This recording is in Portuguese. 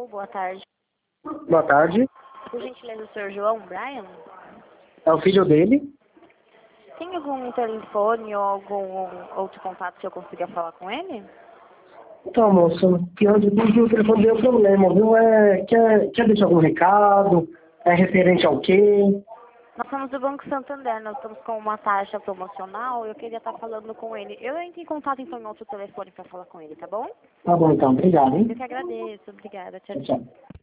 Alô, boa tarde. Boa tarde. Por gentileza, o senhor João Brian? É o filho dele? Tem algum telefone ou algum outro contato que eu consiga falar com ele? Então, moço, pior de tudo, o telefone deu problema, viu? Quer deixar algum recado? É referente ao quê? Nós somos do Banco Santander, nós estamos com uma taxa promocional e eu queria estar falando com ele. Eu entro em contato então em outro telefone para falar com ele, tá bom? Tá bom, então. Obrigado, Eu hein? que agradeço, obrigada. Tchau, Tchau, tchau. tchau.